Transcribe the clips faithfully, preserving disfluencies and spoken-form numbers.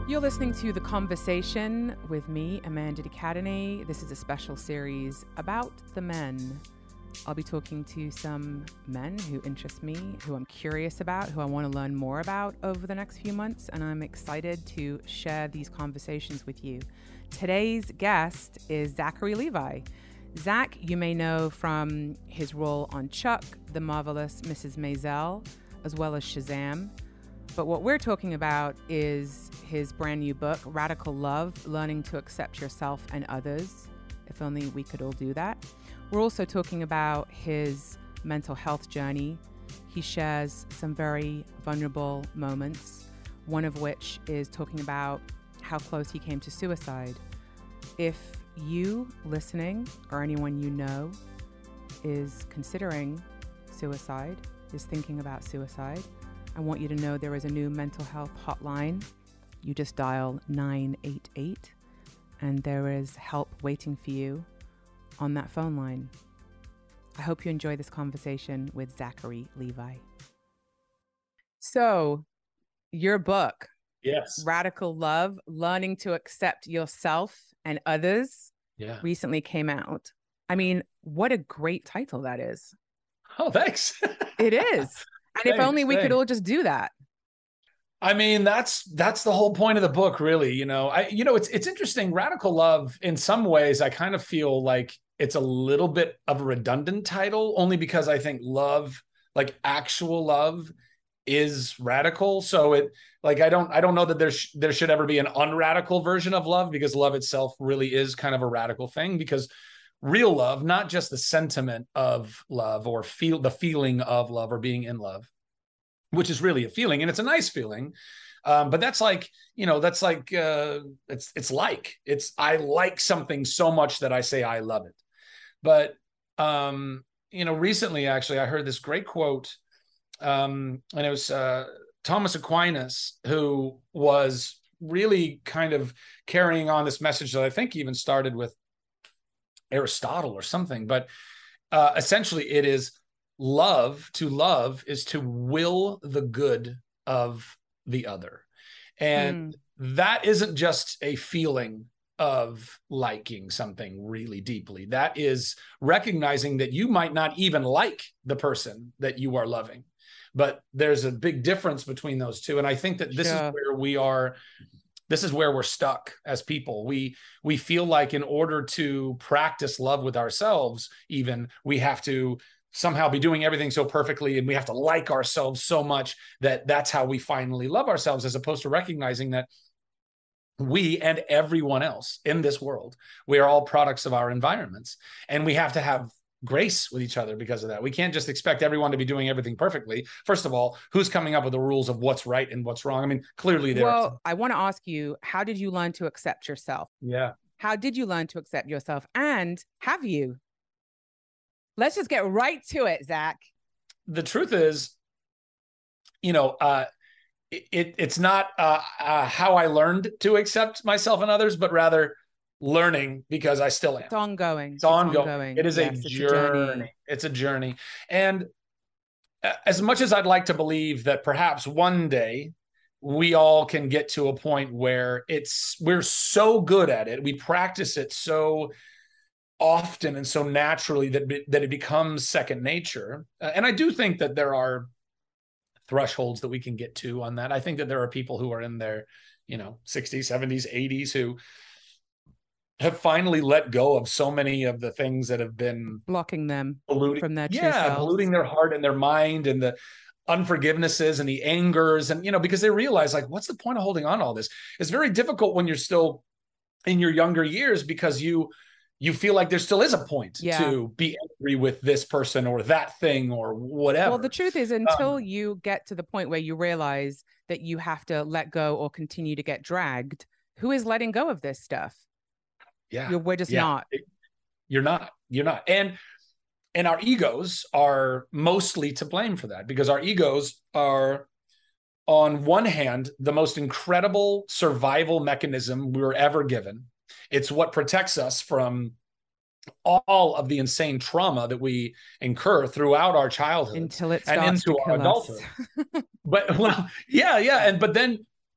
You're listening to The Conversation with me, Amanda de Cadenet. This is a special series about the men. I'll be talking to some men who interest me, who I'm curious about, who I want to learn more about over the next few months, and I'm excited to share these conversations with you. Today's guest is Zachary Levi. Zach, you may know from his role on Chuck, The Marvelous Missus Maisel, as well as Shazam. But what we're talking about is his brand new book, Radical Love, Learning to Accept Yourself and Others. If only we could all do that. We're also talking about his mental health journey. He shares some very vulnerable moments, one of which is talking about how close he came to suicide. If you listening or anyone you know is considering suicide, is thinking about suicide, I want you to know there is a new mental health hotline. You just dial nine eight eight and there is help waiting for you on that phone line. I hope you enjoy this conversation with Zachary Levi. So, your book, yes, Radical Love, Learning to Accept Yourself and Others, yeah, recently came out. I mean, what a great title that is. Oh, thanks. It is. And Thanks, if only we thanks. could all just do that. I mean, that's that's the whole point of the book, really. You know, I you know, it's it's interesting. Radical Love, in some ways, I kind of feel like it's a little bit of a redundant title, only because I think love, like actual love, is radical. So it like I don't I don't know that there sh- there should ever be an unradical version of love, because love itself really is kind of a radical thing. Because real love, not just the sentiment of love or feel the feeling of love or being in love, which is really a feeling, and it's a nice feeling. Um, but that's like, you know, that's like, uh, it's, it's like, it's, I like something so much that I say, I love it. But, um, you know, recently, actually, I heard this great quote, um, and it was uh, Thomas Aquinas, who was really kind of carrying on this message that I think even started with Aristotle or something. But uh, essentially it is love. To love is to will the good of the other. And mm. that isn't just a feeling of liking something really deeply. That is recognizing that you might not even like the person that you are loving, but there's a big difference between those two. And I think that this sure. is where we are This is where we're stuck as people. We we feel like in order to practice love with ourselves, even, we have to somehow be doing everything so perfectly, and we have to like ourselves so much that that's how we finally love ourselves, as opposed to recognizing that we and everyone else in this world, we are all products of our environments, and we have to have grace with each other because of that. We can't just expect everyone to be doing everything perfectly. First of all, who's coming up with the rules of what's right and what's wrong? I mean, clearly there. Well, are- I want to ask you, how did you learn to accept yourself? Yeah. How did you learn to accept yourself? And have you? Let's just get right to it, Zach. The truth is, you know, uh, it, it's not uh, uh, how I learned to accept myself and others, but rather learning, because I still am. It's ongoing. It's ongoing. It's ongoing. It is yes, a, it's journey. a journey. It's a journey. And as much as I'd like to believe that perhaps one day we all can get to a point where it's, we're so good at it, we practice it so often and so naturally that, that it becomes second nature. Uh, and I do think that there are thresholds that we can get to on that. I think that there are people who are in their, you know, sixties, seventies, eighties who have finally let go of so many of the things that have been blocking them polluting, from their true yeah, selves. polluting their heart and their mind, and the unforgivenesses and the angers, and, you know, because they realize, like, what's the point of holding on to all this? It's very difficult when you're still in your younger years, because you you feel like there still is a point yeah. to be angry with this person or that thing or whatever. Well, the truth is, until um, you get to the point where you realize that you have to let go or continue to get dragged, who is letting go of this stuff? Yeah, You're, we're just yeah. not. You're not. You're not. And and our egos are mostly to blame for that, because our egos are, on one hand, the most incredible survival mechanism we were ever given. It's what protects us from all of the insane trauma that we incur throughout our childhood until it and starts into to our kill adulthood. us. But well, yeah, yeah, and but then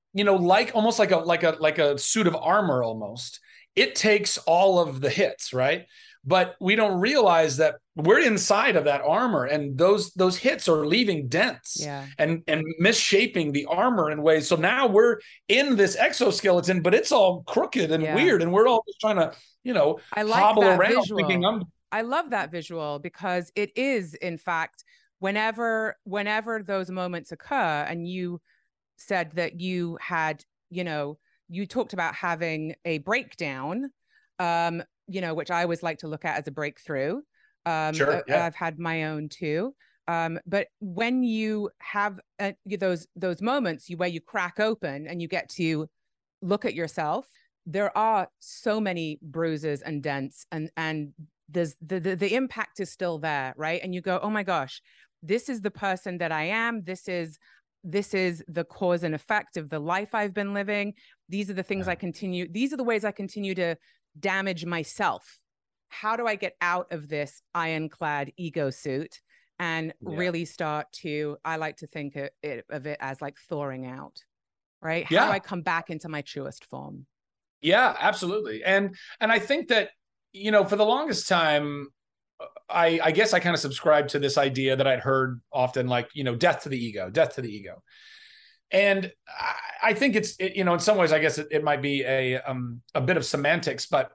you know, like almost like a like a like a suit of armor almost. It takes all of the hits, right? But we don't realize that we're inside of that armor, and those those hits are leaving dents Yeah. and and misshaping the armor in ways. So now we're in this exoskeleton, but it's all crooked and Yeah. weird, and we're all just trying to, you know, I like hobble that around visual. thinking I'm. I love that visual, because it is, in fact, whenever whenever those moments occur, and you said that you had, you know, you talked about having a breakdown, um, you know, which I always like to look at as a breakthrough. Um, Sure, yeah. I've had my own too. Um, but when you have uh, those those moments you, where you crack open and you get to look at yourself, there are so many bruises and dents, and and there's the, the the impact is still there, right? And you go, oh my gosh, this is the person that I am. This is this is the cause and effect of the life I've been living. These are the things Yeah. I continue. These are the ways I continue to damage myself. How do I get out of this ironclad ego suit and Yeah. really start to, I like to think of it, of it as like thawing out, right? How Yeah. do I come back into my truest form? Yeah, absolutely. And and I think that, you know, for the longest time, I, I guess I kind of subscribed to this idea that I'd heard often, like, you know, death to the ego, death to the ego. And I, I think it's, it, you know, in some ways, I guess it, it might be a, um, a bit of semantics, but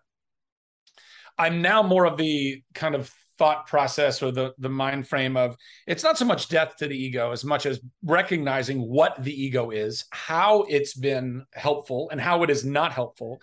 I'm now more of the kind of thought process or the, the mind frame of, it's not so much death to the ego as much as recognizing what the ego is, how it's been helpful and how it is not helpful,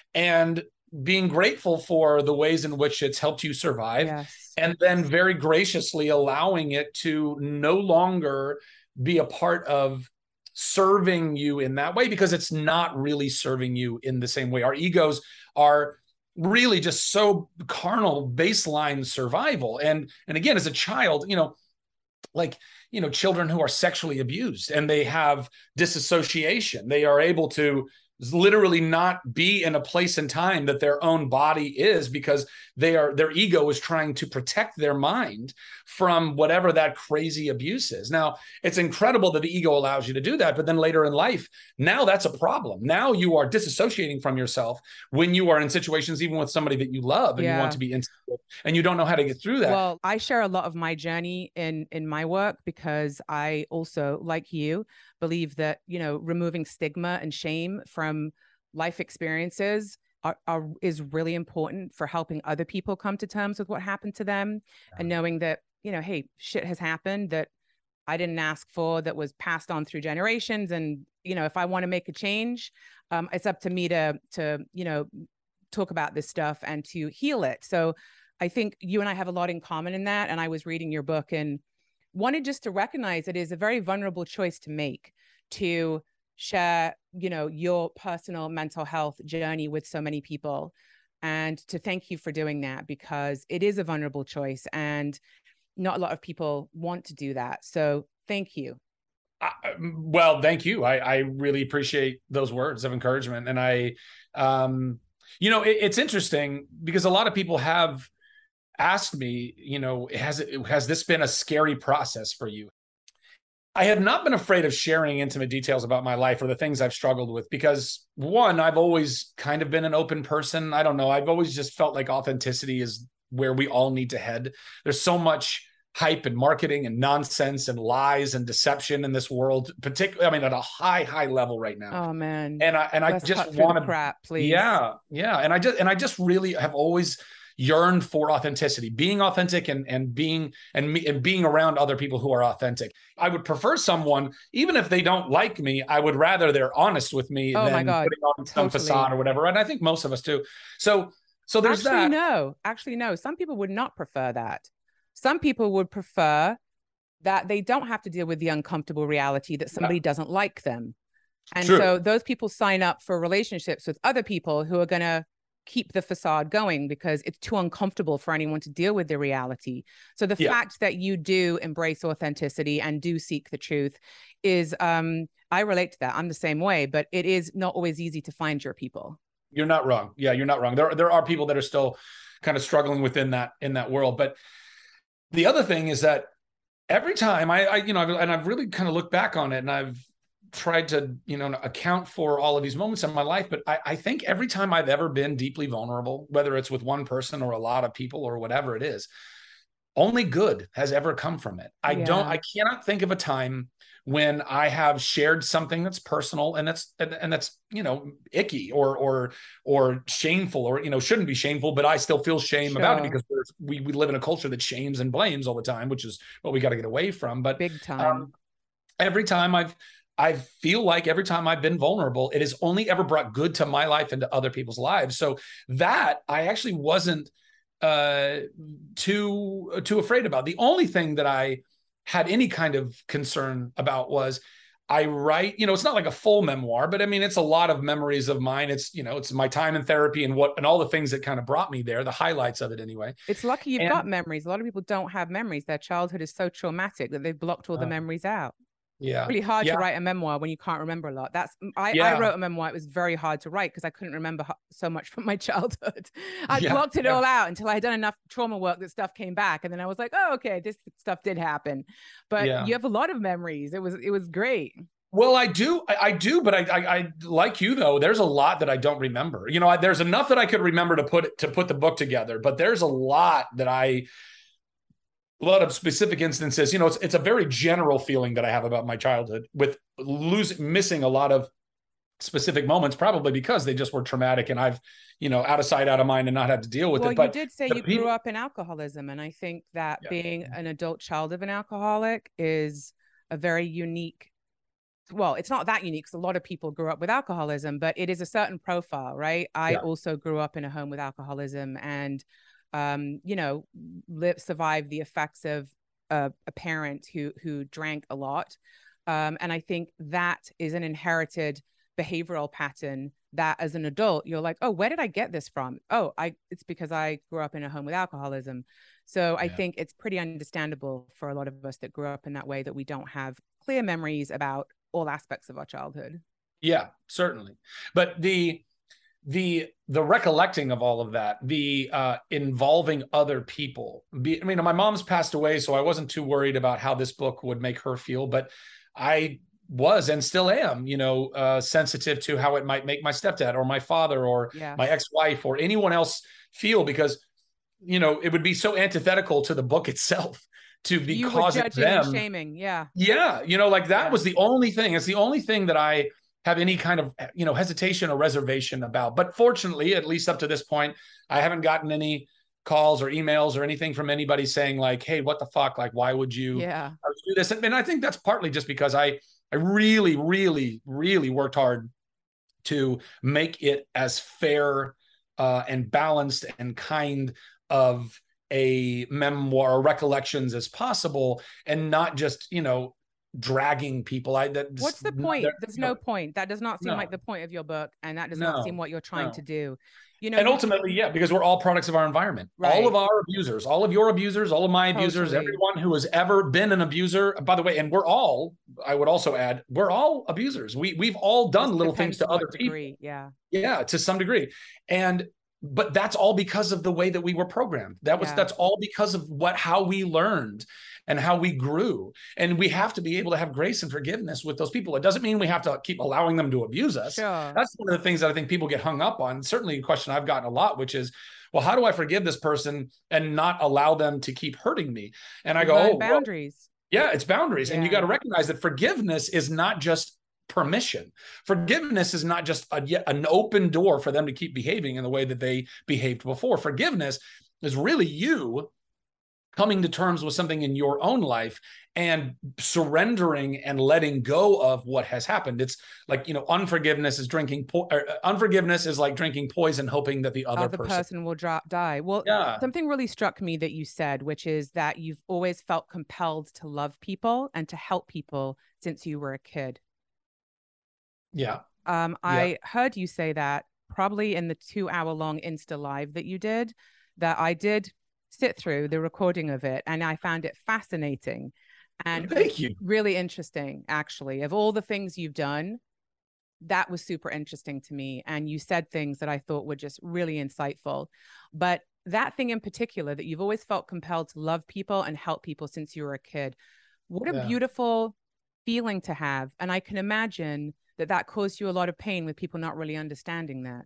and being grateful for the ways in which it's helped you survive. Yes. And then very graciously allowing it to no longer be a part of serving you in that way, because it's not really serving you in the same way. Our egos are really just so carnal, baseline survival. And, and again, as a child, you know, like, you know, children who are sexually abused and they have disassociation, they are able to literally not be in a place and time that their own body is, because they are, their ego is trying to protect their mind from whatever that crazy abuse is. Now, it's incredible that the ego allows you to do that, but then later in life, now that's a problem. Now you are disassociating from yourself when you are in situations, even with somebody that you love and Yeah. you want to be intimate, and you don't know how to get through that. Well, I share a lot of my journey in in my work, because I also, like you, believe that, you know, removing stigma and shame from life experiences are, are is really important for helping other people come to terms with what happened to them, Yeah. and knowing that, you know, hey, shit has happened that I didn't ask for, that was passed on through generations. And, you know, if I want to make a change, um, it's up to me to, to, you know, talk about this stuff and to heal it. So I think you and I have a lot in common in that. And I was reading your book and wanted just to recognize it is a very vulnerable choice to make, to share, you know, your personal mental health journey with so many people, and to thank you for doing that, because it is a vulnerable choice and not a lot of people want to do that. So thank you. I, well, thank you. I, I really appreciate those words of encouragement. And I, um, you know, it, it's interesting because a lot of people have asked me, you know, has it, has this been a scary process for you? I have not been afraid of sharing intimate details about my life or the things I've struggled with, because one, I've always kind of been an open person. I don't know. I've always just felt like authenticity is where we all need to head. There's so much hype and marketing and nonsense and lies and deception in this world, particularly, I mean, at a high, high level right now. Oh man. And I, and I Let's just cut through want the to, crap, please. yeah, yeah. And I just, and I just really have always yearned for authenticity, being authentic and, and being, and me, and being around other people who are authentic. I would prefer someone, even if they don't like me, I would rather they're honest with me Oh than my God, putting on some totally. facade or whatever. And I think most of us do. So, so there's Actually, that. no, actually, no. Some people would not prefer that. Some people would prefer that they don't have to deal with the uncomfortable reality that somebody Yeah. doesn't like them. And True. so those people sign up for relationships with other people who are going to keep the facade going because it's too uncomfortable for anyone to deal with the reality. So the Yeah. fact that you do embrace authenticity and do seek the truth is, um, I relate to that. I'm the same way, but it is not always easy to find your people. You're not wrong. Yeah, you're not wrong. There, there are people that are still kind of struggling within that, in that world. But the other thing is that every time I, I you know, I've, and I've really kind of looked back on it, and I've tried to, you know, account for all of these moments in my life, but I, I think every time I've ever been deeply vulnerable, whether it's with one person or a lot of people or whatever it is, only good has ever come from it. I yeah. don't, I cannot think of a time when I have shared something that's personal and that's, and, and that's, you know, icky or, or, or shameful, or, you know, shouldn't be shameful, but I still feel shame sure. about it because we, we live in a culture that shames and blames all the time, which is what we got to get away from. But big time. Um, every time I've, I feel like every time I've been vulnerable, it has only ever brought good to my life and to other people's lives. So that I actually wasn't uh, too, too afraid about. The only thing that I had any kind of concern about was I write, you know, it's not like a full memoir, but I mean, it's a lot of memories of mine. It's, you know, it's my time in therapy and what, and all the things that kind of brought me there, the highlights of it anyway. It's lucky you've and, got memories. A lot of people don't have memories. Their childhood is so traumatic that they've blocked all the uh, memories out. Yeah. It's really hard yeah. to write a memoir when you can't remember a lot. That's I, yeah. I wrote a memoir. It was very hard to write because I couldn't remember so much from my childhood. I yeah. blocked it yeah. all out until I had done enough trauma work that stuff came back. And then I was like, oh, okay, this stuff did happen. But yeah. you have a lot of memories. It was it was great. Well, I do. I, I do. But I, I, I, like you, though, there's a lot that I don't remember. You know, I, there's enough that I could remember to put to put the book together. But there's a lot that I a lot of specific instances, you know, it's, it's a very general feeling that I have about my childhood with losing, missing a lot of specific moments, probably because they just were traumatic and I've, you know, out of sight, out of mind and not had to deal with well, it. But you did say you people... grew up in alcoholism. And I think that yeah. being an adult child of an alcoholic is a very unique, well, it's not that unique because a lot of people grew up with alcoholism, but it is a certain profile, right? I yeah. also grew up in a home with alcoholism and um, you know, live, survive the effects of uh, a parent who, who drank a lot. Um, and I think that is an inherited behavioral pattern that as an adult, you're like, oh, where did I get this from? Oh, I, it's because I grew up in a home with alcoholism. So yeah. I think it's pretty understandable for a lot of us that grew up in that way that we don't have clear memories about all aspects of our childhood. Yeah, certainly. But the, the the recollecting of all of that, the uh involving other people, be, I mean, my mom's passed away, so I wasn't too worried about how this book would make her feel, but I was and still am, you know, uh sensitive to how it might make my stepdad or my father or yes. my ex-wife or anyone else feel, because, you know, it would be so antithetical to the book itself to be you causing were judging them and shaming. Yeah. Yeah. You know, like that yeah. was the only thing. It's the only thing that I have any kind of, you know, hesitation or reservation about. But fortunately, at least up to this point, I haven't gotten any calls or emails or anything from anybody saying like, hey, what the fuck? Like, why would you yeah. do this? And I think that's partly just because I, I really, really, really worked hard to make it as fair uh, and balanced and kind of a memoir or recollections as possible, and not just, you know, dragging people. I that what's the point? There, There's no, no point. That does not seem no. like the point of your book, and that does no, not seem what you're trying no. to do. You know, and ultimately, yeah, because we're all products of our environment. Right. All of our abusers, all of your abusers, all of my abusers, totally. Everyone who has ever been an abuser. By the way, and we're all, I would also add, we're all abusers. We we've all done This little things to other degree. people. Yeah, yeah, to some degree, and. But that's all because of the way that we were programmed. That was, yeah. that's all because of what, how we learned and how we grew. And we have to be able to have grace and forgiveness with those people. It doesn't mean we have to keep allowing them to abuse us. Sure. That's one of the things that I think people get hung up on. Certainly a question I've gotten a lot, which is, well, how do I forgive this person and not allow them to keep hurting me? And I go, oh, boundaries. Well, yeah, it's boundaries. Yeah. And you got to recognize that forgiveness is not just permission. Forgiveness is not just a, yet an open door for them to keep behaving in the way that they behaved before. Forgiveness is really you coming to terms with something in your own life and surrendering and letting go of what has happened. It's like, you know, unforgiveness is drinking, po- or, uh, unforgiveness is like drinking poison, hoping that the other, other person, person will drop, die. Well, yeah. something really struck me that you said, which is that you've always felt compelled to love people and to help people since you were a kid. Yeah. Um, I yeah. heard you say that probably in the two hour long Insta live that you did, that I did sit through the recording of it. And I found it fascinating and Thank you. really interesting, actually. Of all the things you've done, that was super interesting to me. And you said things that I thought were just really insightful. But that thing in particular, that you've always felt compelled to love people and help people since you were a kid. What a yeah. beautiful feeling to have. And I can imagine that that caused you a lot of pain with people not really understanding that.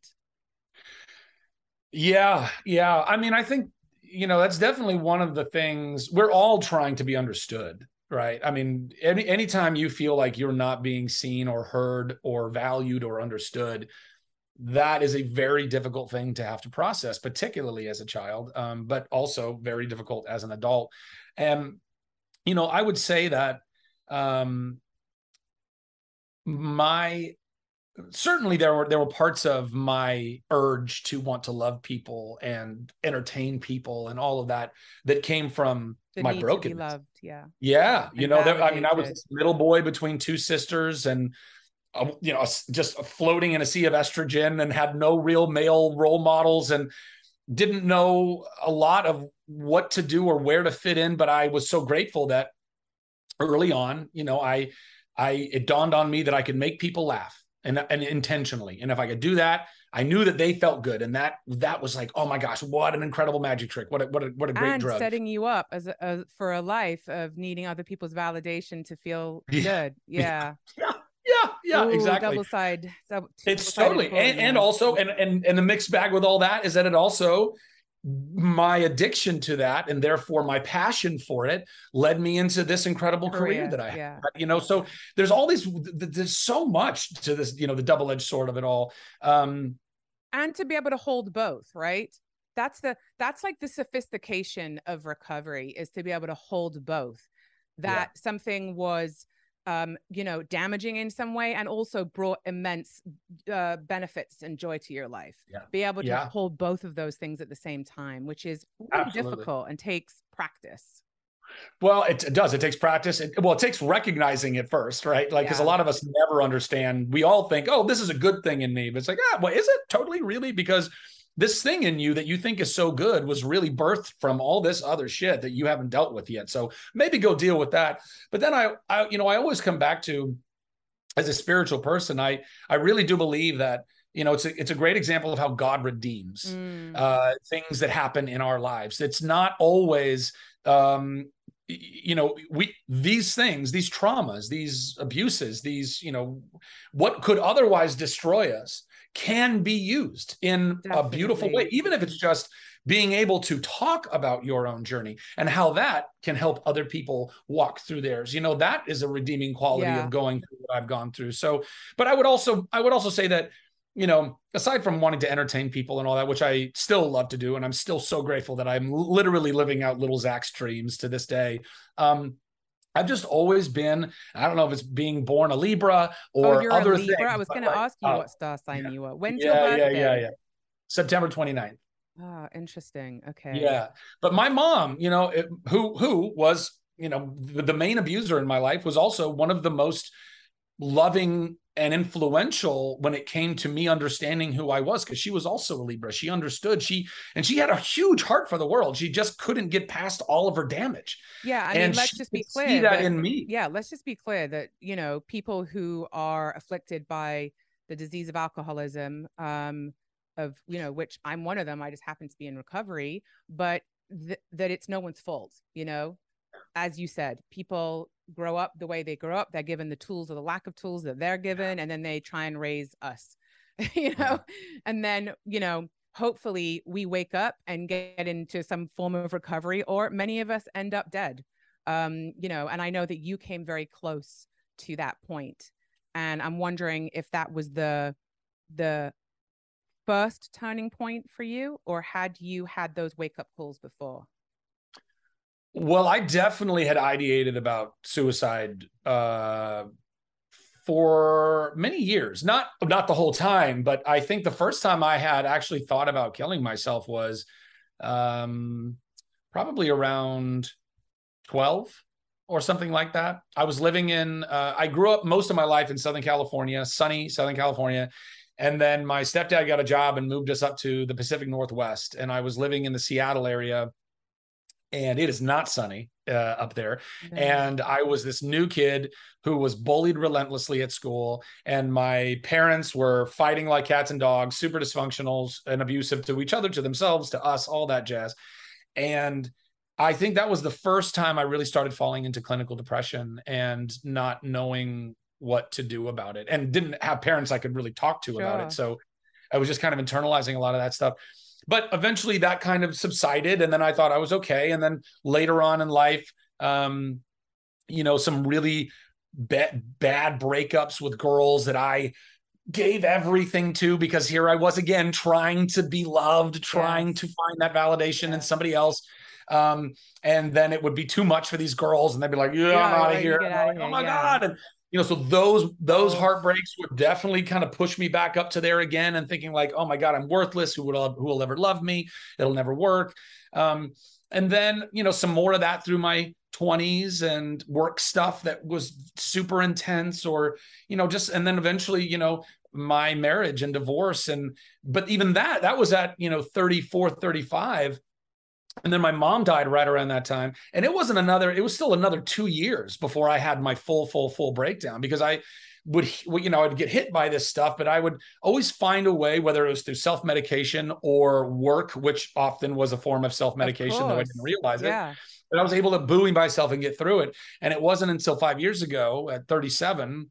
Yeah, yeah. I mean, I think, you know, that's definitely one of the things we're all trying to be understood, right? I mean, any anytime you feel like you're not being seen or heard or valued or understood, that is a very difficult thing to have to process, particularly as a child, um, but also very difficult as an adult. And, you know, I would say that um, my certainly there were there were parts of my urge to want to love people and entertain people and all of that that came from The my need to be brokenness. loved, yeah. Yeah, you And know, there, I mean, I was validated. this middle boy between two sisters, and uh, you know, just floating in a sea of estrogen, and had no real male role models, and didn't know a lot of what to do or where to fit in. But I was so grateful that early on, you know, I, I, it dawned on me that I could make people laugh, and, and intentionally. And if I could do that, I knew that they felt good. And that, that was like, oh my gosh, what an incredible magic trick. What a, what a, what a great And drug. setting you up as a, a, for a life of needing other people's validation to feel Yeah. good. Yeah. Yeah. Yeah. Yeah. Ooh, exactly. Double side. Double, It's totally, and, and also, and, and, and the mixed bag with all that is that it also, my addiction to that, and therefore my passion for it, led me into this incredible career, career that I yeah. had, you know, so there's all these, there's so much to this, you know, the double-edged sword of it all. Um, and to be able to hold both, right? That's the, that's like the sophistication of recovery, is to be able to hold both. That yeah. something was, um, you know, damaging in some way, and also brought immense uh, benefits and joy to your life. Yeah. Be able to yeah. hold both of those things at the same time, which is really difficult and takes practice. Well, it, it does. It takes practice. It, well, it takes recognizing it first, right? Like, because yeah. a lot of us never understand. We all think, oh, this is a good thing in me. But it's like, ah, well, is it totally really? Because this thing in you that you think is so good was really birthed from all this other shit that you haven't dealt with yet. So maybe go deal with that. But then I, I, you know, I always come back to, as a spiritual person, I, I really do believe that, you know, it's a, it's a great example of how God redeems mm. uh, things that happen in our lives. It's not always, um, you know, we, these things, these traumas, these abuses, these, you know, what could otherwise destroy us can be used in Definitely. a beautiful way, even if it's just being able to talk about your own journey and how that can help other people walk through theirs. You know, that is a redeeming quality yeah. of going through what I've gone through. So, but I would also, I would also say that, you know, aside from wanting to entertain people and all that, which I still love to do, and I'm still so grateful that I'm literally living out little Zach's dreams to this day. Um, I've just always been, I don't know if it's being born a Libra or oh, you're other a Libra? things. I was going to ask you uh, what star sign yeah. you were. When's yeah, your birthday? Yeah, yeah, yeah. September twenty-ninth. Oh, interesting. Okay. Yeah. But my mom, you know, it, who, who was, you know, the, the main abuser in my life, was also one of the most loving and influential when it came to me understanding who I was, because she was also a Libra. She understood. She and she had a huge heart for the world. She just couldn't get past all of her damage. Yeah, I and mean, let's just be clear. See that, that in me. Yeah, let's just be clear that, you know, people who are afflicted by the disease of alcoholism, um, of, you know, which I'm one of them. I just happen to be in recovery, but th- that it's no one's fault. You know, as you said, people grow up the way they grow up. They're given the tools or the lack of tools that they're given, and then they try and raise us, you know, yeah. and then, you know, hopefully we wake up and get into some form of recovery, or many of us end up dead. Um, you know, and I know that you came very close to that point, and I'm wondering if that was the, the first turning point for you, or had you had those wake up calls before? Well, I definitely had ideated about suicide uh, for many years, not, not the whole time, but I think the first time I had actually thought about killing myself was um, probably around twelve or something like that. I was living in, uh, I grew up most of my life in Southern California, sunny Southern California. And then my stepdad got a job and moved us up to the Pacific Northwest. And I was living in the Seattle area, and it is not sunny uh, up there. Mm-hmm. And I was this new kid who was bullied relentlessly at school. And my parents were fighting like cats and dogs, super dysfunctional and abusive to each other, to themselves, to us, all that jazz. And I think that was the first time I really started falling into clinical depression and not knowing what to do about it, and didn't have parents I could really talk to Sure. about it. So I was just kind of internalizing a lot of that stuff. But eventually that kind of subsided, and then I thought I was okay. And then later on in life, um, you know, some really bad, bad breakups with girls that I gave everything to, because here I was again trying to be loved, trying yes. to find that validation yes. in somebody else. Um, and then it would be too much for these girls, and they'd be like, yeah, yeah I'm out of here. Like, oh my yeah. God. And, you know, so those, those oh. heartbreaks would definitely kind of push me back up to there again, and thinking like, oh my God, I'm worthless. Who will, who will ever love me? It'll never work. Um, and then, you know, some more of that through my twenties and work stuff that was super intense, or, you know, just, and then eventually, you know, my marriage and divorce. And, but even that, that was at, you know, thirty-four, thirty-five. And then my mom died right around that time. And it wasn't another, it was still another two years before I had my full, full, full breakdown, because I would, you know, I'd get hit by this stuff, but I would always find a way, whether it was through self-medication or work, which often was a form of self-medication, though I didn't realize yeah. it. But I was able to buoy myself and get through it. And it wasn't until five years ago at thirty-seven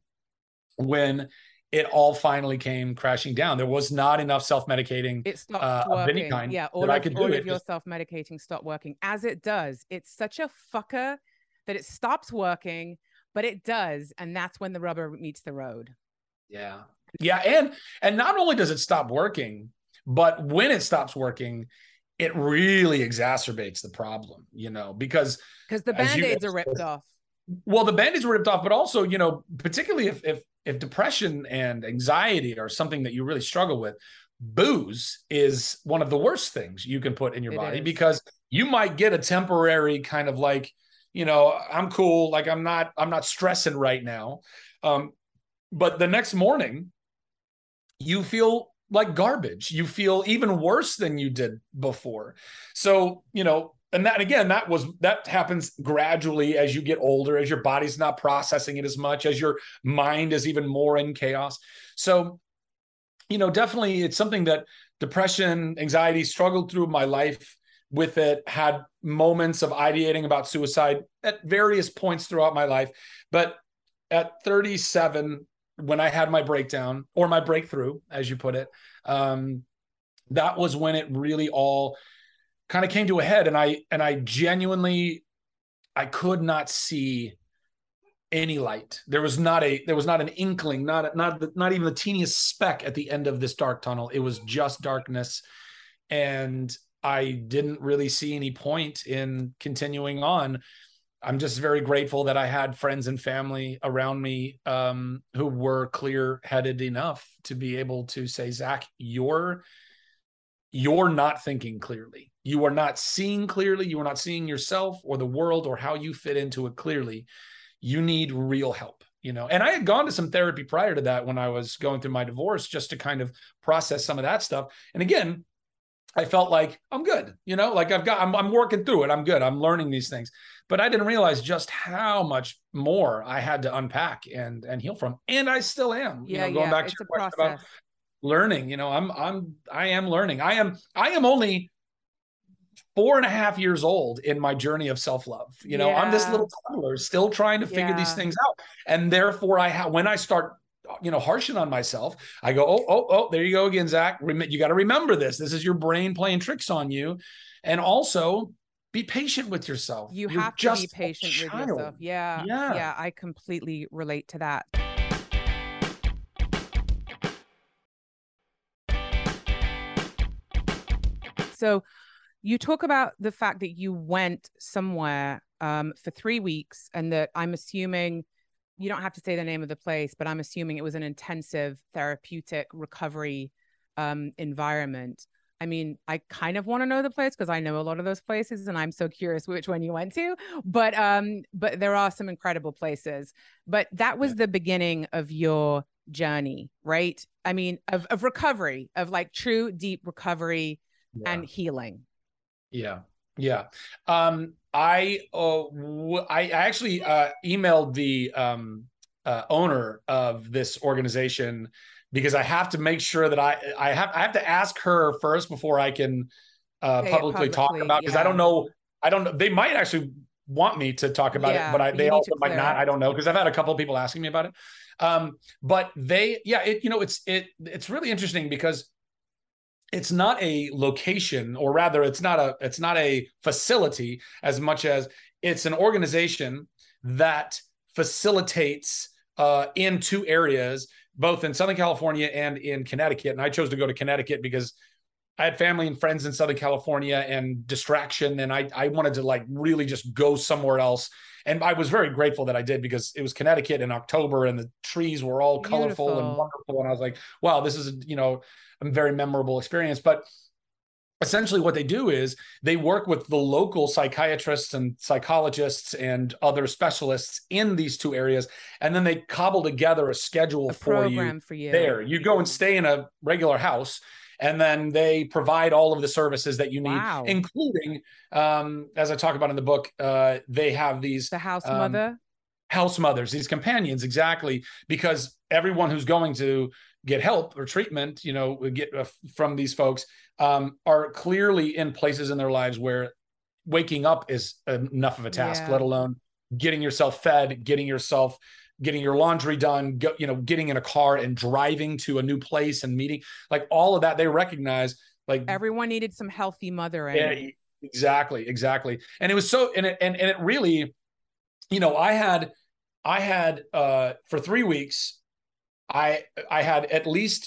when it all finally came crashing down. There was not enough self-medicating it stopped uh, working. of any kind yeah, all that of, I could do. All it of your just... self-medicating stopped working, as it does. It's such a fucker that it stops working, but it does. And that's when the rubber meets the road. Yeah. Yeah. And, and not only does it stop working, but when it stops working, it really exacerbates the problem, you know, because because the Band-Aids are ripped off. Well, the Band-Aids were ripped off, but also, you know, particularly if, if, if depression and anxiety are something that you really struggle with, booze is one of the worst things you can put in your it body is. Because you might get a temporary kind of like, you know, I'm cool. Like I'm not, I'm not stressing right now. Um, but the next morning you feel like garbage. You feel even worse than you did before. So, you know, and that, again, that was, that happens gradually as you get older, as your body's not processing it as much, as your mind is even more in chaos. So, you know, definitely it's something that depression, anxiety, struggled through my life with it, had moments of ideating about suicide at various points throughout my life. But at thirty-seven, when I had my breakdown, or my breakthrough, as you put it, um, that was when it really all kind of came to a head. And I, and I genuinely, I could not see any light. There was not a, there was not an inkling, not, not, not even the teeniest speck at the end of this dark tunnel. It was just darkness. And I didn't really see any point in continuing on. I'm just very grateful that I had friends and family around me um, who were clear-headed enough to be able to say, Zach, you're, you're not thinking clearly. You are not seeing clearly. You are not seeing yourself or the world or how you fit into it clearly. You need real help, you know? And I had gone to some therapy prior to that when I was going through my divorce, just to kind of process some of that stuff. And again, I felt like I'm good, you know, like I've got, I'm, I'm working through it. I'm good. I'm learning these things, but I didn't realize just how much more I had to unpack and, and heal from. And I still am, yeah, you know, going yeah, back to your question about learning, you know, I'm, I'm, I am learning. I am, I am only four and a half years old in my journey of self-love. You know, yeah. I'm this little toddler still trying to figure yeah. these things out. And therefore I have, when I start, you know, harshing on myself, I go, oh, oh, oh, there you go again, Zach. You got to remember this. This is your brain playing tricks on you. And also be patient with yourself. You You're have just to be patient with yourself. Yeah, yeah. Yeah. I completely relate to that. So you talk about the fact that you went somewhere um, for three weeks and that I'm assuming, you don't have to say the name of the place, but I'm assuming it was an intensive therapeutic recovery um, environment. I mean, I kind of want to know the place because I know a lot of those places and I'm so curious which one you went to, but um, but there are some incredible places. But that was the beginning of your journey, right? I mean, of, of recovery, of like true deep recovery yeah. and healing. Yeah. Yeah. Um, I, uh, w- I actually uh, emailed the um, uh, owner of this organization because I have to make sure that I, I have, I have to ask her first before I can uh, publicly, publicly talk about, because yeah. I don't know, I don't know. They might actually want me to talk about Yeah, it, but I, but they you need also to might clear not. it. I don't know, because I've had a couple of people asking me about it. Um, but they, yeah, it, you know, it's it it's really interesting because it's not a location, or rather, it's not a it's not a facility as much as it's an organization that facilitates uh, in two areas, both in Southern California and in Connecticut. And I chose to go to Connecticut because I had family and friends in Southern California and distraction. And I, I wanted to like really just go somewhere else. And I was very grateful that I did, because it was Connecticut in October and the trees were all Beautiful. colorful and wonderful. And I was like, wow, this is, you know, a very memorable experience. But essentially what they do is they work with the local psychiatrists and psychologists and other specialists in these two areas. And then they cobble together a schedule A for program you, for you. there. You go and stay in a regular house, and then they provide all of the services that you need, Wow. including, um, as I talk about in the book, uh, they have these The house um, mother. house mothers, these companions, exactly, because everyone who's going to get help or treatment, you know, get uh, from these folks, um, are clearly in places in their lives where waking up is enough of a task, Yeah. let alone getting yourself fed, getting yourself, getting your laundry done, go, you know, getting in a car and driving to a new place and meeting, like all of that. They recognize like Everyone needed some healthy mothering. yeah, exactly, exactly. And it was so, and it, and, and it really, you know, I had, I had, uh, for three weeks, I, I had at least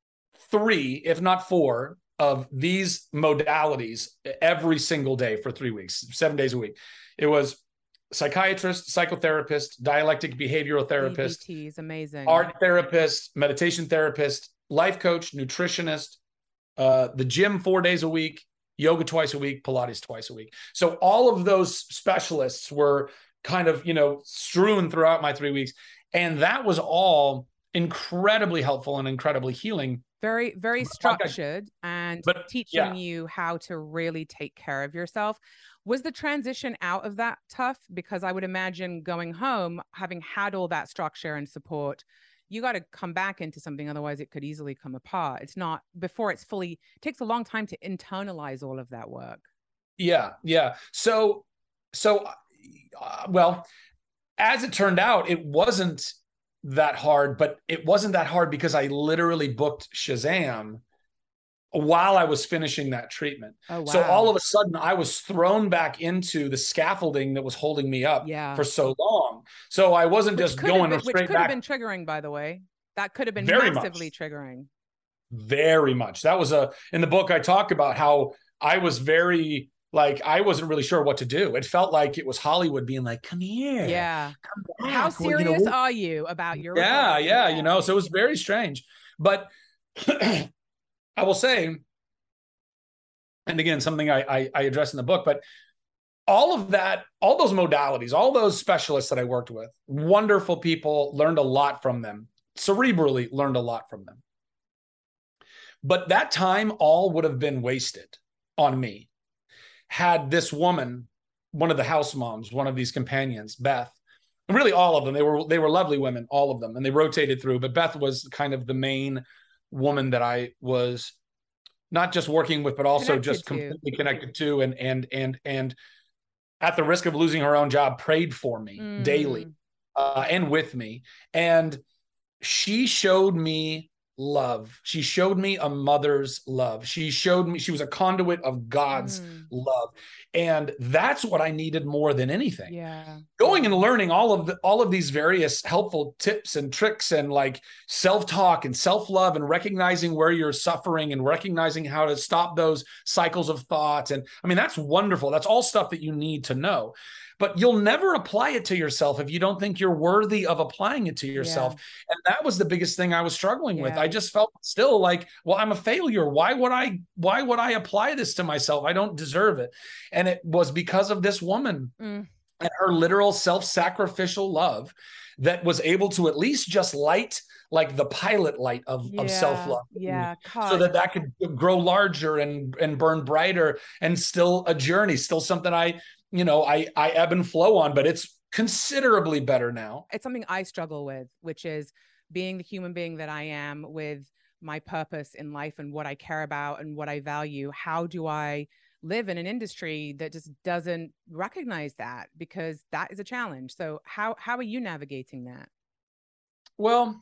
three, if not four, of these modalities every single day for three weeks, seven days a week. It was psychiatrist, psychotherapist, dialectic behavioral therapist, D B T is amazing. art therapist, meditation therapist, life coach, nutritionist, uh, the gym four days a week, yoga twice a week, Pilates twice a week. So all of those specialists were kind of, you know, strewn throughout my three weeks. And that was all incredibly helpful and incredibly healing. Very, very structured and but, teaching yeah. you how to really take care of yourself. Was the transition out of that tough? Because I would imagine going home, having had all that structure and support, you got to come back into something. Otherwise it could easily come apart. It's not before it's fully, it takes a long time to internalize all of that work. Yeah. Yeah. So, so, uh, well, as it turned out, it wasn't that hard, but it wasn't that hard because I literally booked Shazam while I was finishing that treatment. Oh, wow. So all of a sudden I was thrown back into the scaffolding that was holding me up yeah. for so long. So I wasn't which just going been, straight Which could back. have been triggering, by the way. That could have been Very massively much. triggering. Very much. That was a, in the book I talk about how I was very, like, I wasn't really sure what to do. It felt like it was Hollywood being like, come here. Yeah. Come back. How serious well, you know, are you about your yeah, recovery? yeah, you know, so it was very strange. But I will say, and again, something I, I, I address in the book, but all of that, all those modalities, all those specialists that I worked with, wonderful people, learned a lot from them, cerebrally learned a lot from them. But that time all would have been wasted on me had this woman, one of the house moms, one of these companions, Beth, and really all of them, they were, they were lovely women, all of them, and they rotated through, but Beth was kind of the main woman that I was not just working with, but also Connected just to. completely connected to, and, and, and, and at the risk of losing her own job, prayed for me Mm. daily uh, and with me. And she showed me love. She showed me a mother's love. She showed me, she was a conduit of God's Mm. love. And that's what I needed more than anything. Yeah. Going and learning all of the, all of these various helpful tips and tricks and like self-talk and self-love and recognizing where you're suffering and recognizing how to stop those cycles of thought. And I mean, that's wonderful. That's all stuff that you need to know. But you'll never apply it to yourself if you don't think you're worthy of applying it to yourself. Yeah. And that was the biggest thing I was struggling yeah. with. I just felt still like, well, I'm a failure. Why would I, why would I apply this to myself? I don't deserve it. And it was because of this woman mm. and her literal self-sacrificial love that was able to at least just light like the pilot light of, yeah, of self-love. Yeah. God. So that that could grow larger and, and burn brighter and still a journey, still something I, you know, I, I ebb and flow on, but it's considerably better now. It's something I struggle with, which is being the human being that I am with my purpose in life and what I care about and what I value. How do I live in an industry that just doesn't recognize that, because that is a challenge. So how how are you navigating that? Well,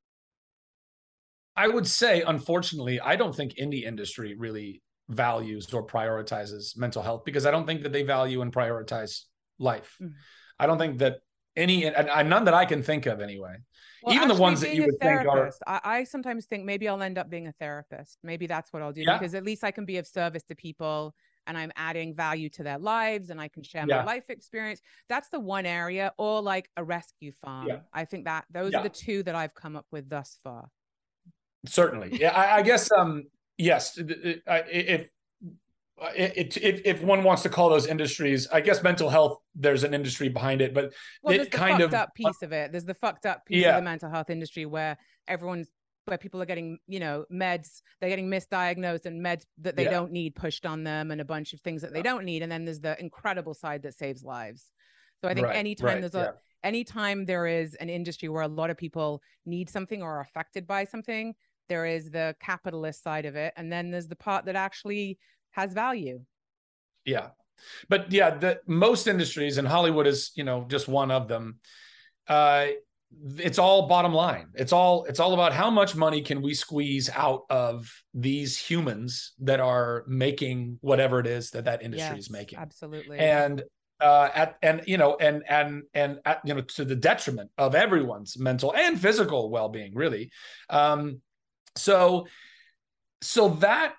I would say, unfortunately, I don't think any industry really values or prioritizes mental health, because I don't think that they value and prioritize life. Mm-hmm. I don't think that any, and, and none that I can think of anyway. Well, even the ones that you would think are. I, I sometimes think maybe I'll end up being a therapist. Maybe that's what I'll do, yeah. because at least I can be of service to people and I'm adding value to their lives and I can share yeah. my life experience. That's the one area, or like a rescue farm. Yeah. I think that those yeah. are the two that I've come up with thus far. Certainly. Yeah. I, I guess, um, yes, if, if, if, if one wants to call those industries, I guess mental health, there's an industry behind it, but well, it there's the kind fucked of up piece of it. There's the fucked up piece yeah. of the mental health industry where everyone's, where people are getting, you know, meds, they're getting misdiagnosed and meds that they yeah. don't need pushed on them, and a bunch of things that they yeah. don't need. And then there's the incredible side that saves lives. So I think right, anytime right, there's yeah. a, anytime there is an industry where a lot of people need something or are affected by something, there is the capitalist side of it. And then there's the part that actually has value. Yeah. But yeah, the most industries, and Hollywood is, you know, just one of them. Uh, it's all bottom line. It's all, it's all about how much money can we squeeze out of these humans that are making whatever it is that that industry yes, is making. Absolutely. And, uh, at, and, you know, and, and, and, at, you know, to the detriment of everyone's mental and physical well-being, really. Um, so, so that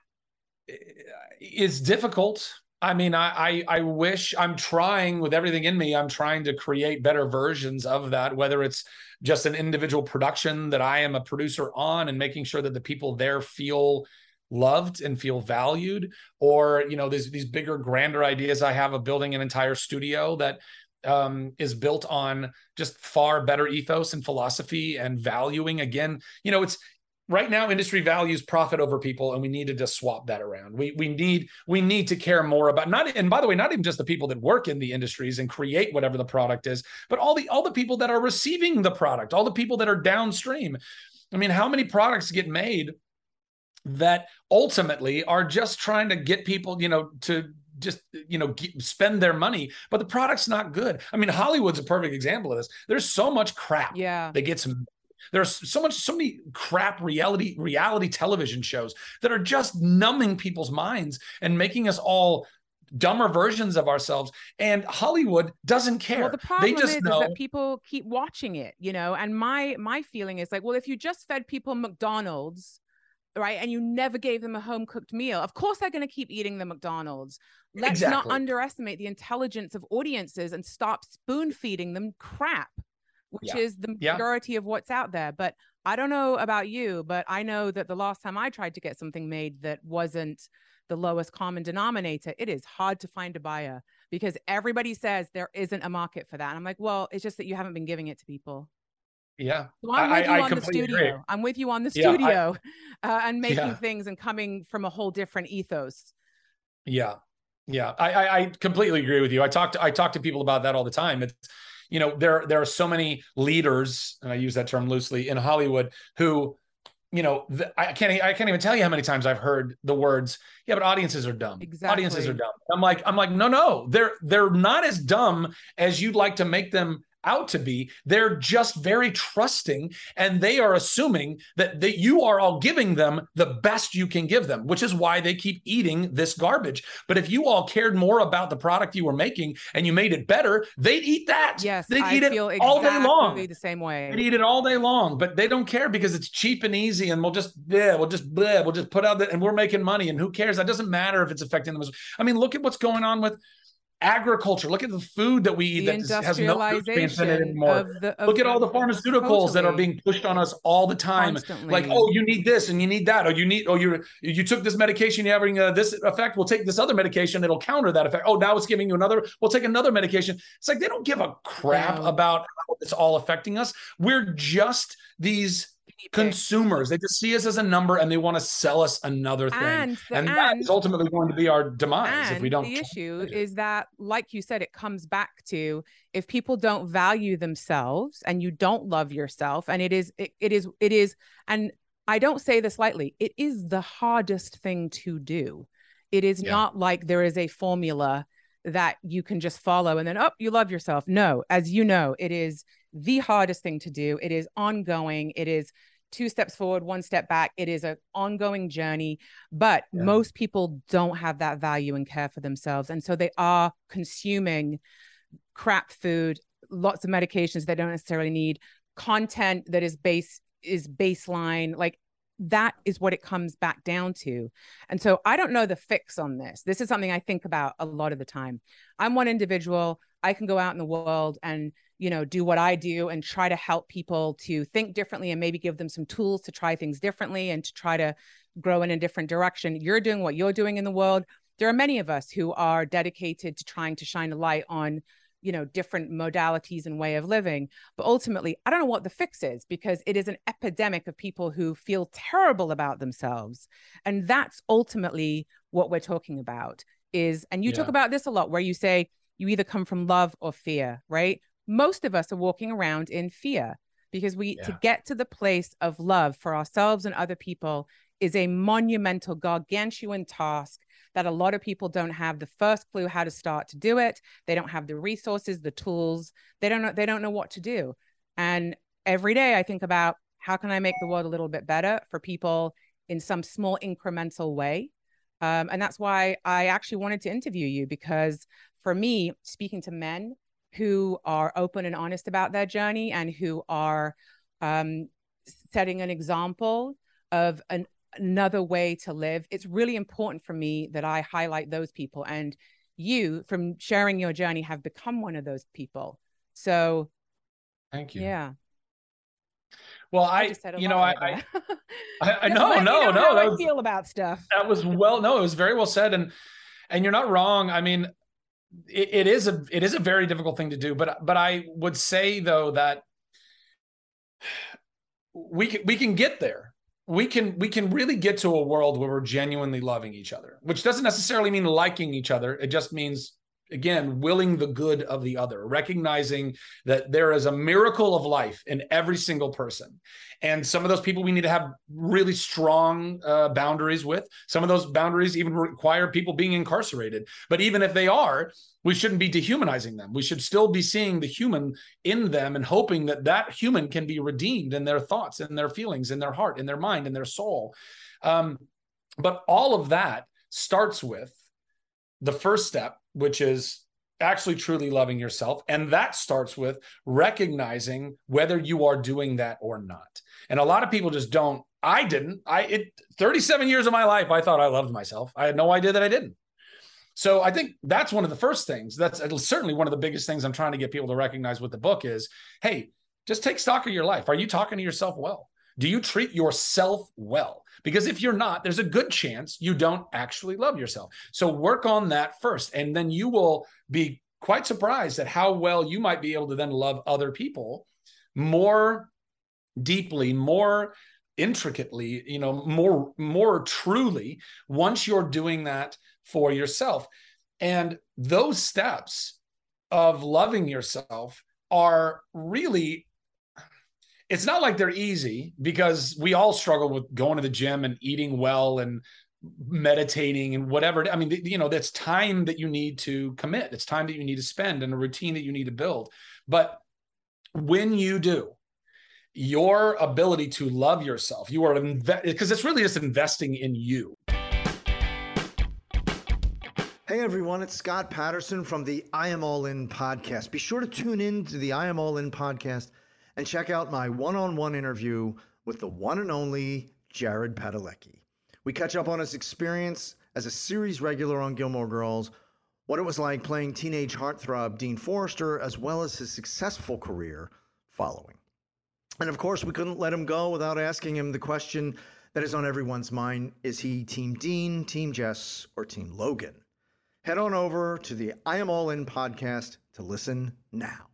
is difficult. I mean, I, I I wish, I'm trying with everything in me, I'm trying to create better versions of that, whether it's just an individual production that I am a producer on and making sure that the people there feel loved and feel valued, or, you know, there's these bigger, grander ideas I have of building an entire studio that um, is built on just far better ethos and philosophy and valuing. Again, you know, it's, right now, industry values profit over people, and we need to just swap that around. We we need we need to care more about not, and by the way, not even just the people that work in the industries and create whatever the product is, but all the all the people that are receiving the product, all the people that are downstream. I mean, how many products get made that ultimately are just trying to get people, you know, to just, you know, get, spend their money, but the product's not good. I mean, Hollywood's a perfect example of this. There's so much crap yeah. that gets There's so much, so many crap reality, reality television shows that are just numbing people's minds and making us all dumber versions of ourselves. And Hollywood doesn't care. Well, the problem they just is, know... is that people keep watching it, you know, and my, my feeling is like, well, if you just fed people McDonald's, right, and you never gave them a home cooked meal, of course they're going to keep eating the McDonald's. Let's exactly. not underestimate the intelligence of audiences and stop spoon feeding them crap, which yeah. is the majority yeah. of what's out there. But I don't know about you, but I know that the last time I tried to get something made that wasn't the lowest common denominator, it is hard to find a buyer, because everybody says there isn't a market for that. And I'm like, well, it's just that you haven't been giving it to people. Yeah. So I'm with I, you I on the studio. Agree. I'm with you on the yeah, studio I, uh, and making yeah. things and coming from a whole different ethos. Yeah. Yeah. I, I, I completely agree with you. I talk to, I talk to people about that all the time. It's, you know, there, there are so many leaders, and I use that term loosely, in Hollywood who, you know, the, I can't, I can't even tell you how many times I've heard the words, yeah, but audiences are dumb. Exactly. Audiences are dumb. I'm like, I'm like, no, no, they're, they're not as dumb as you'd like to make them out to be. They're just very trusting, and they are assuming that, that you are all giving them the best you can give them, which is why they keep eating this garbage. But if you all cared more about the product you were making and you made it better, they'd eat that. Yes, they'd I eat feel it exactly all day long. The same way. They'd eat it all day long, but they don't care because it's cheap and easy, and we'll just yeah, we'll just bleh, we'll just put out that, and we're making money, and who cares? That doesn't matter if it's affecting them. I mean, look at what's going on with agriculture. Look at the food that we eat the that has no nutrients in it anymore. Of the, of Look at all the pharmaceuticals totally. that are being pushed on us all the time. Constantly. Like, oh, you need this and you need that. Oh, you need, oh, you you took this medication, you're having uh, this effect. We'll take this other medication. It'll counter that effect. Oh, now it's giving you another. We'll take another medication. It's like, they don't give a crap no. about how it's all affecting us. We're just these consumers. They just see us as a number, and they want to sell us another thing. And, the, and and that is ultimately going to be our demise if we don't. The issue is that, like you said, it comes back to, if people don't value themselves and you don't love yourself, and it is, it, it is, it is, and I don't say this lightly, it is the hardest thing to do. It is Yeah. not like there is a formula that you can just follow and then, oh, you love yourself. No, as you know, it is the hardest thing to do. It is ongoing. It is two steps forward, one step back. It is an ongoing journey, but Yeah. most people don't have that value and care for themselves. And so they are consuming crap food, lots of medications they don't necessarily need, content that is base is baseline. Like, that is what it comes back down to. And so I don't know the fix on this. This is something I think about a lot of the time. I'm one individual. I can go out in the world and, you know, do what I do and try to help people to think differently and maybe give them some tools to try things differently and to try to grow in a different direction. You're doing what you're doing in the world. There are many of us who are dedicated to trying to shine a light on, you know, different modalities and way of living. But ultimately, I don't know what the fix is, because it is an epidemic of people who feel terrible about themselves. And that's ultimately what we're talking about is, and you Yeah. talk about this a lot, where you say you either come from love or fear, right? Most of us are walking around in fear because we, Yeah. to get to the place of love for ourselves and other people is a monumental, gargantuan task that a lot of people don't have the first clue how to start to do it. They don't have the resources, the tools. They don't know, they don't know what to do. And every day I think about, how can I make the world a little bit better for people in some small incremental way? Um, and that's why I actually wanted to interview you, because for me, speaking to men who are open and honest about their journey and who are um, setting an example of an another way to live, it's really important for me that I highlight those people. And you, from sharing your journey, have become one of those people. So Thank you. Yeah. Well, I, I just said a you lot know, right I, there. I, I Just no, let me no, know no, how that I was, feel about stuff. that was well, no, it was very well said. And, and you're not wrong. I mean, it, it is a, it is a very difficult thing to do, but, but I would say though, that we can, we can get there. We can, we can really get to a world where we're genuinely loving each other, which doesn't necessarily mean liking each other. It just means, again, willing the good of the other, recognizing that there is a miracle of life in every single person. And some of those people we need to have really strong uh, boundaries with. Some of those boundaries even require people being incarcerated. But even if they are, we shouldn't be dehumanizing them. We should still be seeing the human in them and hoping that that human can be redeemed in their thoughts and their feelings, in their heart, in their mind, in their soul. Um, but all of that starts with the first step, which is actually truly loving yourself. And that starts with recognizing whether you are doing that or not. And a lot of people just don't. I didn't. I it thirty-seven years of my life, I thought I loved myself. I had no idea that I didn't. So I think that's one of the first things. That's certainly one of the biggest things I'm trying to get people to recognize with the book is, hey, just take stock of your life. Are you talking to yourself well? Do you treat yourself well? Because if you're not, there's a good chance you don't actually love yourself. So work on that first, and then you will be quite surprised at how well you might be able to then love other people more deeply, more intricately, you know, more, more truly once you're doing that for yourself. And those steps of loving yourself are really, it's not like they're easy, because we all struggle with going to the gym and eating well and meditating and whatever. I mean, you know, that's time that you need to commit. It's time that you need to spend and a routine that you need to build. But when you do, your ability to love yourself, you are, because it's really just investing in you. Hey everyone, it's Scott Patterson from the I Am All In podcast. Be sure to tune in to the I Am All In podcast and check out my one-on-one interview with the one and only Jared Padalecki. We catch up on his experience as a series regular on Gilmore Girls, what it was like playing teenage heartthrob Dean Forrester, as well as his successful career following. And of course, we couldn't let him go without asking him the question that is on everyone's mind: is he Team Dean, Team Jess, or Team Logan? Head on over to the I Am All In podcast to listen now.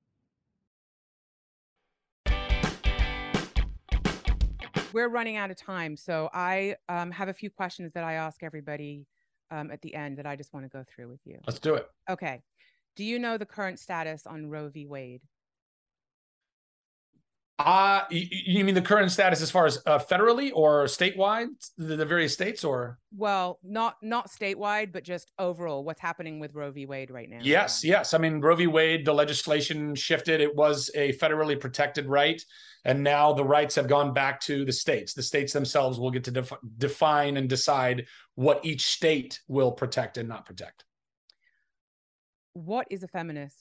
We're running out of time, so I um, have a few questions that I ask everybody um, at the end that I just want to go through with you. Let's do it. Okay. Do you know the current status on Roe v. Wade? Uh, you, you mean the current status as far as uh, federally or statewide, the, the various states, or? Well, not not statewide, but just overall, what's happening with Roe v. Wade right now? Yes, yes. I mean, Roe v. Wade, the legislation shifted. It was a federally protected right. And now the rights have gone back to the states. The states themselves will get to def- define and decide what each state will protect and not protect. What is a feminist?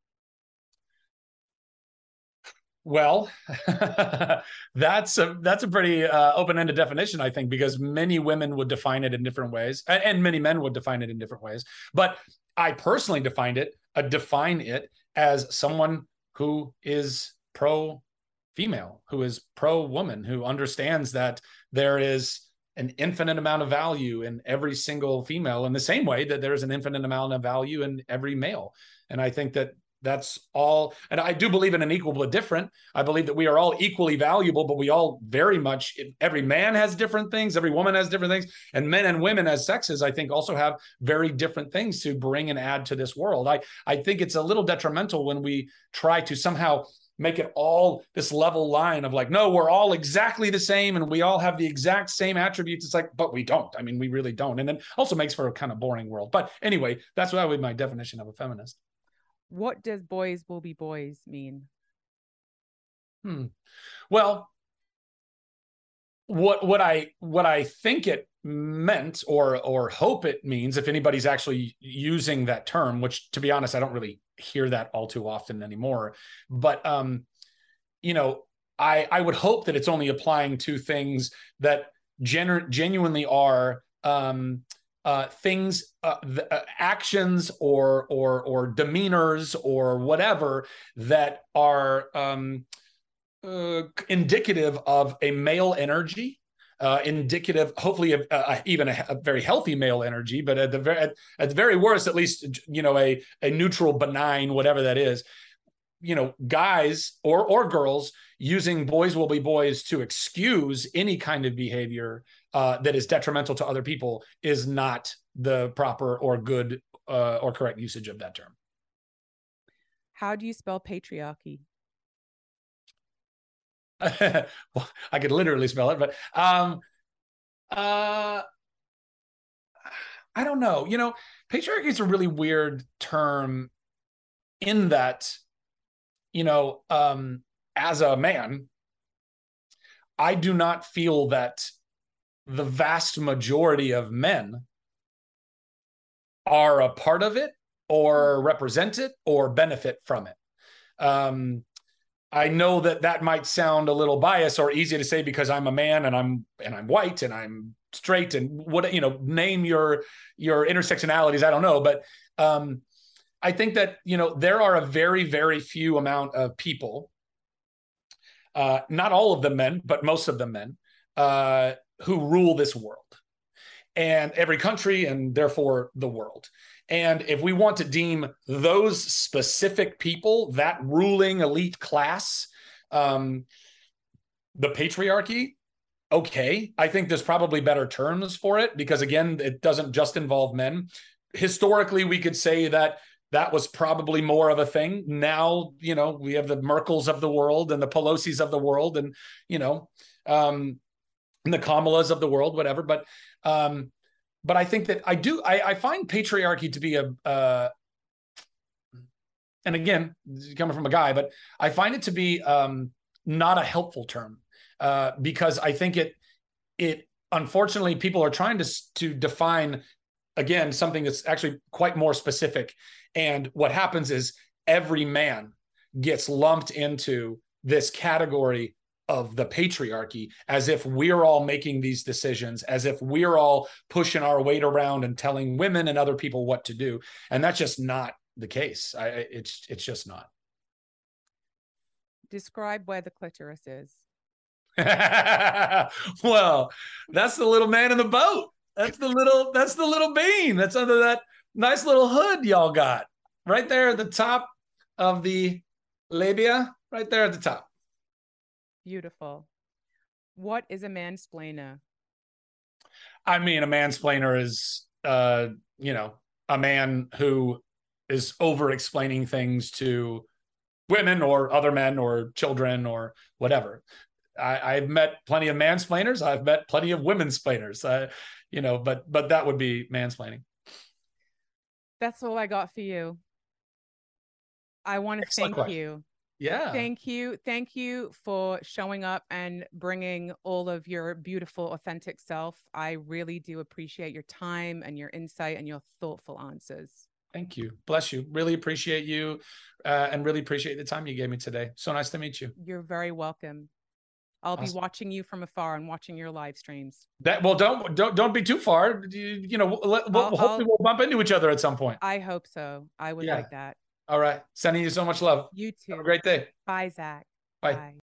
Well, that's a that's a pretty uh, open-ended definition, I think, because many women would define it in different ways, and, and many men would define it in different ways. But I personally defined it, uh, define it as someone who is pro-female, who is pro-woman, who understands that there is an infinite amount of value in every single female, in the same way that there is an infinite amount of value in every male. And I think that that's all. And I do believe in an equal but different. I believe that we are all equally valuable, but we all very much, every man has different things. Every woman has different things. And men and women as sexes, I think, also have very different things to bring and add to this world. I, I think it's a little detrimental when we try to somehow make it all this level line of like, no, we're all exactly the same and we all have the exact same attributes. It's like, but we don't. I mean, we really don't. And then also makes for a kind of boring world. But anyway, that's what I would my definition of a feminist. What does boys will be boys mean? Hmm. Well, what what I what I think it meant or or hope it means, if anybody's actually using that term, which to be honest, I don't really hear that all too often anymore. But um, you know, I I would hope that it's only applying to things that genu- genuinely are um Uh, things, uh, the, uh, actions, or or or demeanors, or whatever that are um, uh, indicative of a male energy, uh, indicative, hopefully, of uh, even a, a very healthy male energy, but at the very at, at the very worst, at least, you know, a a neutral, benign, whatever that is. You know, guys or or girls using boys will be boys to excuse any kind of behavior uh, that is detrimental to other people is not the proper or good uh, or correct usage of that term. How do you spell patriarchy? Well, I could literally spell it, but um, uh, I don't know. You know, patriarchy is a really weird term in that, you know, um, as a man, I do not feel that the vast majority of men are a part of it or represent it or benefit from it. Um, I know that that might sound a little biased or easy to say because I'm a man and I'm and I'm white and I'm straight and what, you know, name your your intersectionalities. I don't know, but um, I think that, you know, there are a very, very few amount of people, uh, not all of them men, but most of them men, uh, who rule this world and every country and therefore the world. And if we want to deem those specific people, that ruling elite class, um, the patriarchy, okay, I think there's probably better terms for it because, again, it doesn't just involve men. Historically, we could say that that was probably more of a thing. Now, you know, we have the Merkels of the world and the Pelosi's of the world and, you know, um, and the Kamalas of the world, whatever. But um, but I think that I do, I, I find patriarchy to be a, uh, and again, coming from a guy, but I find it to be um, not a helpful term uh, because I think it, it, unfortunately, people are trying to, to define, again, something that's actually quite more specific. And what happens is every man gets lumped into this category of the patriarchy, as if we're all making these decisions, as if we're all pushing our weight around and telling women and other people what to do. And that's just not the case. I, it's, it's just not. Describe where the clitoris is. Well, that's the little man in the boat. That's the little, that's the little bean. That's under that nice little hood y'all got right there at the top of the labia, right there at the top. Beautiful. What is a mansplainer? I mean, a mansplainer is, uh, you know, a man who is over explaining things to women or other men or children or whatever. I, I've met plenty of mansplainers. I've met plenty of women-splainers, uh, you know, but, but that would be mansplaining. That's all I got for you. I want to thank question. you. Yeah. Thank you. Thank you for showing up and bringing all of your beautiful, authentic self. I really do appreciate your time and your insight and your thoughtful answers. Thank you. Bless you. Really appreciate you uh, and really appreciate the time you gave me today. So nice to meet you. You're very welcome. I'll Awesome. be watching you from afar and watching your live streams. That well, don't don't don't be too far. You, you know, we'll, we'll, I'll, hopefully I'll, we'll bump into each other at some point. I hope so. I would Yeah. like that. All right. Sending you so much love. You too. Have a great day. Bye, Zach. Bye. Bye.